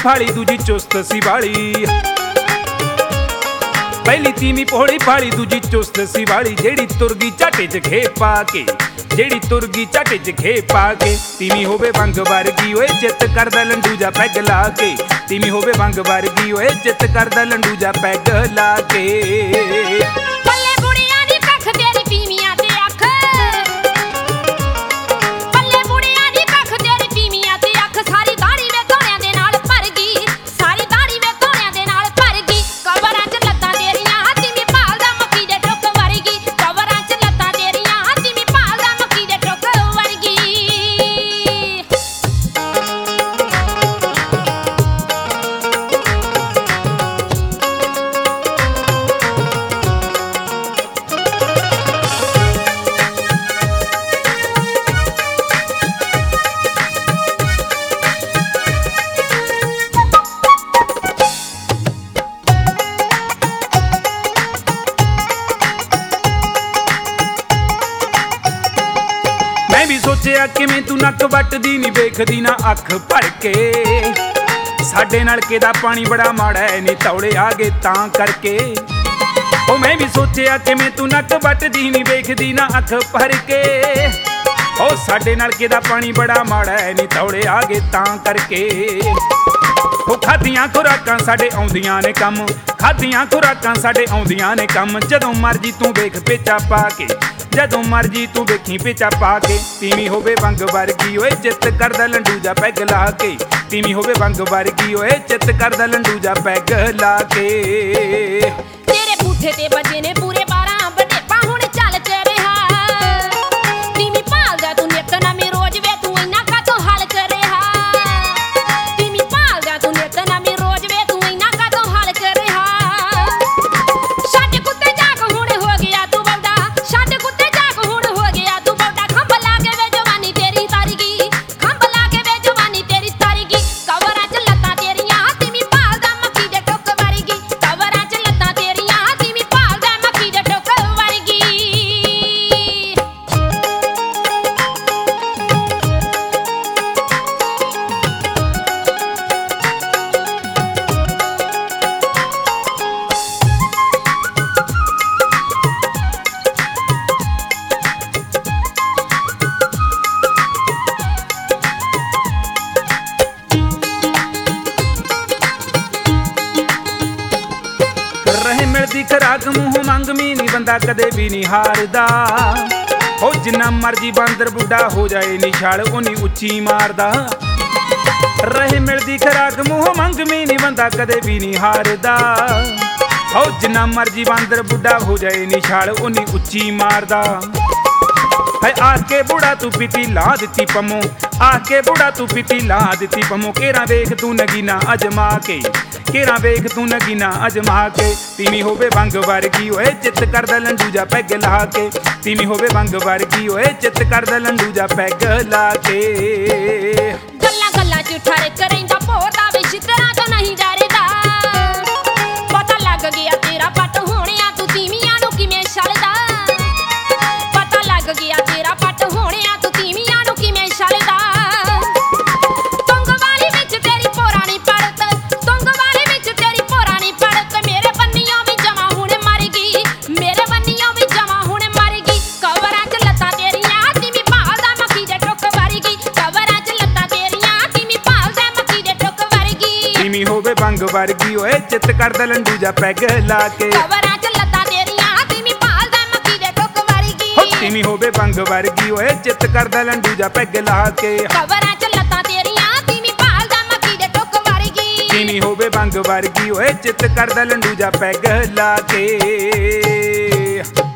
फाली दूजी चुस्त सी वाली। पहली तीवी भोली भाली दूजी चुस्त सी वाली। जेड़ी तुरगी झाटे च खे पा के, जेड़ी तुरगी झाटे च खे पा के। तीवी होवे वंग वर्गी ओए चित करदा लंडू जा पैग ला के। तीवी होवे वंग वर्गी ओए चित करदा लंडू जा पैग ला के। पल्ले बुढ़िया दी कख तेरी तीवियां ते अख, पल्ले बुढ़िया दी कख तेरी तीवियां ते अख। सारी दाढ़ी वे धोड़ियां दे नाल भर गई, सारी दाढ़ी वे धोड़ियां दे नाल भर गई। कवरां च लत्तां तेरियां तीवी भालदा मक्की दे टुक वर्गी। कवरां च लत्तां तेरियां तीवी भालदा मक्की दे टुक वर्गी। मैं भी सोचिया किवें तू नक वटदी नी वेखदी ना अख भर के। साडे नलके दा पानी बड़ा माड़ा है नी तौले आ गए तां करके। ओ मैं भी सोचिया किवें तू नक वटदी नी वेखदी ना अख भर के। ओ साडे नलके दा पानी बड़ा माड़ा है नी तौले आ गए तां करके। ओ खादियां खुराकां साडे आउंदियां ने कम, खादियां खुराकां साडे आउंदियां ने कम। जदों मर्जी तू वेख पेचा पा के, जदों मर्जी तू वेखी पेचा पा के। तीवी होवे वंग वर्गी ओए चित करदा लंडू जा पैग ला के। तीवी होवे वंग वर्गी ओए चित करदा लंडू जा पैग ला के। तेरे बूठे ते बजे ने पूरे 12 बडेपा हुण चल के रहा। तीवी भालदा तू नित नवीं रोज वे तू इन्ना कातों हल करेहा। तीवी भालदा तू नित नवीं रोज वे तू इन्ना कातों हल करेहा। छड्ड कुत्ते जाग हुण हो गया तू बौड़ा, छड्ड कुत्ते जाग हुण हो गया तू बौड़ा। खंभ ला के वे जवानी तेरी तारीगी, खंभ ला के वे जवानी तेरी तारीगी। कवरां च लत्तां तेरियां तीवी भालदा मक्की दे टुक वर्गी। कवरां च लत्तां तेरियां तीवी भालदा मक्की दे टुक वर्गी। रहे मिलदी खराक मूंह मंग मी नी बंदा कदे भी नहीं हारदा। हो जिन्ना मर्जी बांदर बुढ़ा हो जाए नी छाल ओनी उच्ची मारदा। रहे मिलदी खराक मूंह मंग मी नी बंदा कदे भी नहीं हारदा। हो जिन्ना मर्जी बांदर बुढ़ा हो जाए नी छाल ओनी उच्ची मारदा। है आके बुढ़ा तू पीती ला दित्ती पमो, आके बुढ़ा तू पीती ला दित्ती पमो। केरा वेख तू नगीना अजमा के, केरा वेख तू नगीना अजमा के। तीवी होवे वंग वर्गी ओए चित करदा लंडू जा पैग ला के। तीवी होवे वंग वर्गी ओए चित करदा लंडू जा पैग ला के। गल्लां गल्लां च ठारे करैंदा पोता वे चितरा तो नहीं डरदा। पता लग गया तेरा पट होणिया तू तीवियां नूं किवें छलदा। पता लग गया तेरा पट होणिया तू तीवियां नूं किवें छलदा। तुंग वाली विच तेरी पुरानी पड़त, तुंग वाली विच तेरी पुरानी पड़त। मेरे बन्नियों भी जमा हुण मर गई, मेरे बन्नियों भी जमा हुण मर गई। कवरां च लत्तां तेरियां तीवी भालदा मक्की दे टुक वर्गी। कवरां च लत्तां तेरियां तीवी भालदा मक्की दे टुक वर्गी। तीवी होवे वंग वर्गी ओए चित करदा लंडू जा पैग ला के। कवरां च लत्तां तेरियां तीवी भालदा मक्की दे टुक वर्गी। हो तीवी होवे वंग वर्गी ओए चित करदा लंडू जा पैग ला के। कवरां च लत्तां तेरियां तीवी भालदा मक्की दे टुक वर्गी। तीवी होवे वंग वर्गी ओए चित करदा लंडू जा पैग ला के।